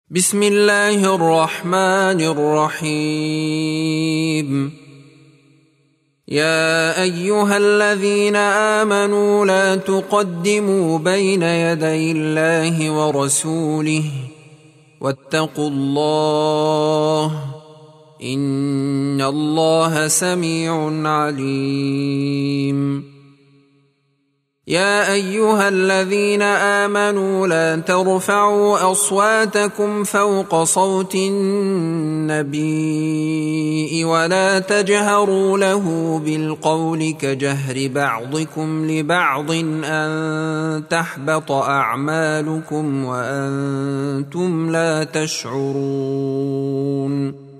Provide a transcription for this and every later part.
بسم الله الرحمن الرحيم. يا أيها الذين آمنوا لا تقدموا بين يدي الله ورسوله واتقوا الله إن الله سميع عليم. يا أيها الذين آمنوا لا ترفعوا أصواتكم فوق صوت النبي ولا تجهروا له بالقول كجهر بعضكم لبعض أن تحبط أعمالكم وأنتم لا تشعرون.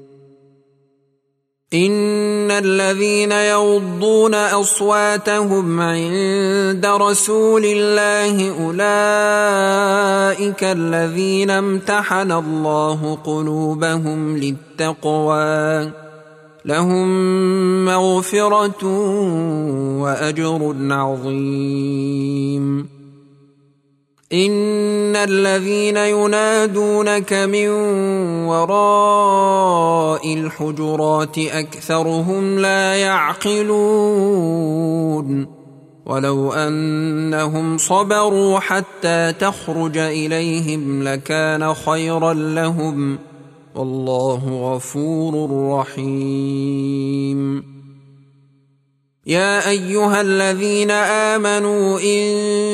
إن الذين يغضون أصواتهم عند رسول الله أولئك الذين امتحن الله قلوبهم للتقوى لهم مغفرة وأجر عظيم. إن الذين ينادونك من وراء الحجرات أكثرهم لا يعقلون. ولو أنهم صبروا حتى تخرج إليهم لكان خيرا لهم والله غفور رحيم. يا أيها الذين آمنوا إن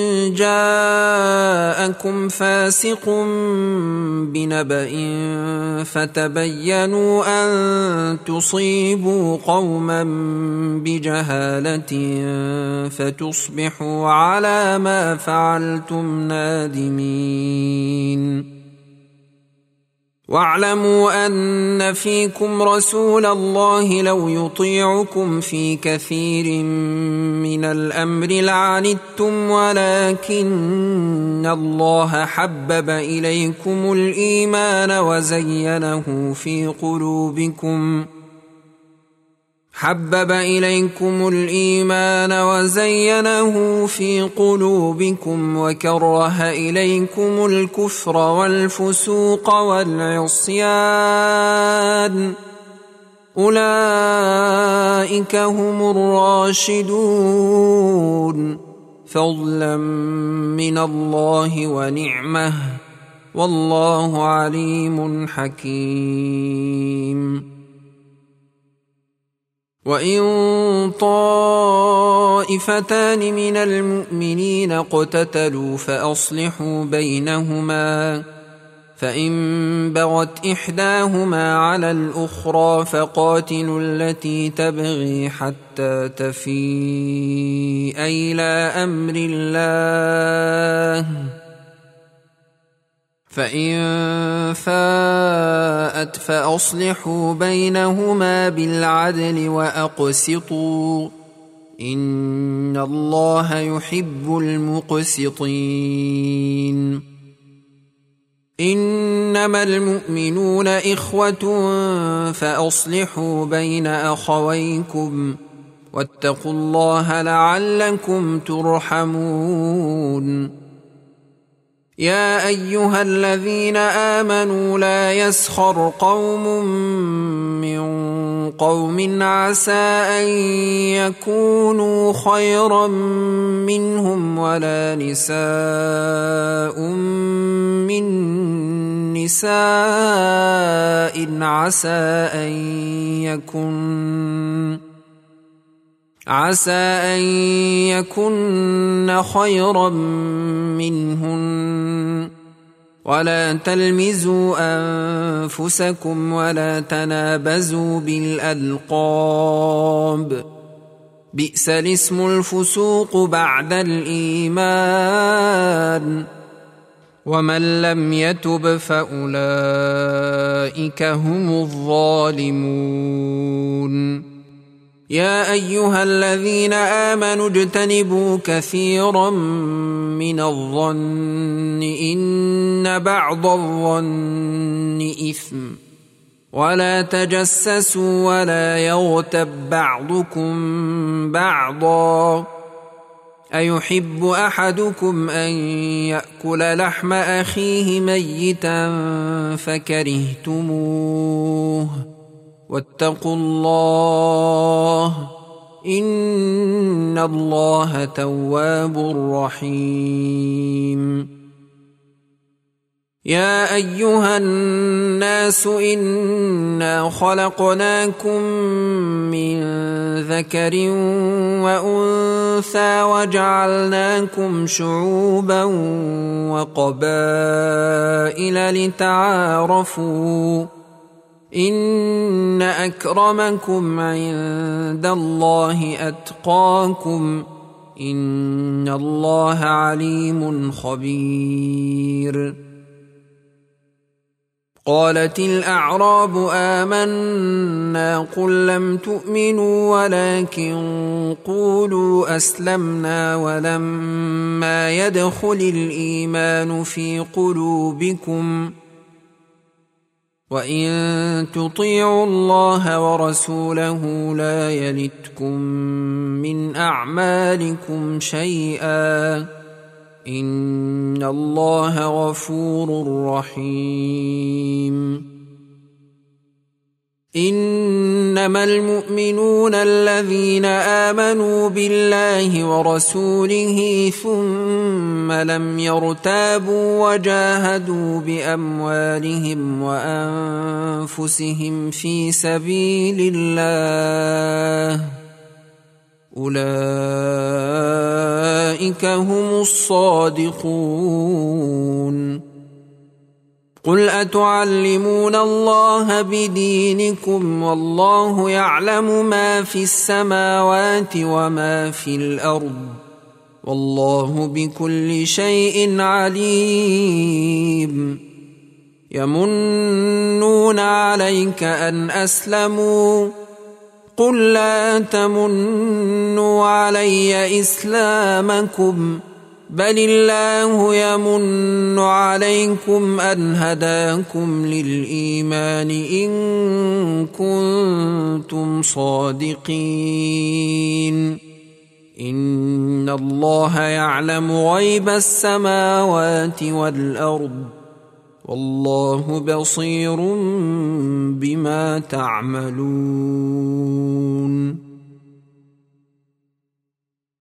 جاءكم فاسق بنبأ فتبينوا أن تصيبوا قوما بجهالة فتصبحوا على ما فعلتم نادمين. واعلموا أن فيكم رسول الله لو يطيعكم في كثير من الأمر لعنتم ولكن الله حبب إليكم الإيمان وزينه في قلوبكم وكره إليكم الكفر والفسوق والعصيان أولئك هم الراشدون فضلا من الله ونعمة والله عليم حكيم. وإن طائفتان من المؤمنين اقتتلوا فأصلحوا بينهما فإن بغت إحداهما على الأخرى فقاتلوا التي تبغي حتى تفيء إلى أمر الله فإن فاءت فأصلحوا بينهما بالعدل وأقسطوا إن الله يحب المقسطين. إنما المؤمنون إخوة فأصلحوا بين أخويكم واتقوا الله لعلكم ترحمون. يا أيها الذين آمنوا لا يسخر قوم من قوم عسى أن يكونوا خيرا منهم ولا نساء من نساء عسى أن يكن خيرا منهن ولا تلمزوا أنفسكم ولا تنابزوا بالألقاب بئس الاسم الفسوق بعد الإيمان ومن لم يتب فأولئك هم الظالمون. يا أيها الذين آمنوا اجتنبوا كثيرا من الظن إن بعض الظن إثم ولا تجسسوا ولا يغتب بعضكم بعضا أيحب أحدكم أن يأكل لحم أخيه ميتا فكرهتموه واتقوا الله إن الله تواب رحيم. يا أيها الناس إنا خلقناكم من ذكر وأنثى وجعلناكم شعوبا وقبائل لتعارفوا إن أكرمكم عند الله أتقاكم إن الله عليم خبير. قالت الأعراب آمنا قل لم تؤمنوا ولكن قولوا أسلمنا ولما يدخل الإيمان في قلوبكم وإن تطيعوا الله ورسوله لا يلتكم من أعمالكم شيئا إن الله غفور رحيم. إنما المؤمنون الذين آمنوا بالله ورسوله ثم لم يرتابوا وجاهدوا بأموالهم وأنفسهم في سبيل الله أولئك هم الصادقون. قل أتعلمون الله بدينكم والله يعلم ما في السماوات وما في الأرض والله بكل شيء عليم. يمنون عليك أن أسلموا قل لا تمنوا علي إسلامكم بل الله يمن عليكم أن هداكم للإيمان إن كنتم صادقين. إن الله يعلم غيب السماوات والأرض والله بصير بما تعملون.